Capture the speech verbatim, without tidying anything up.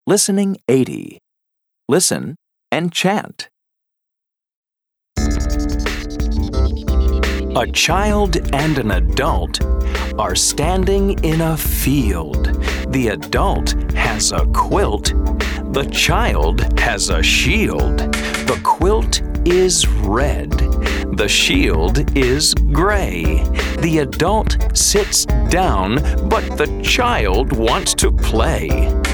Listening eighty. Listen and chant. A child and an adult are standing in a field. The adult has a quilt. The child has a shield. The quilt is red. The shield is gray. The adult sits down, but the child wants to play.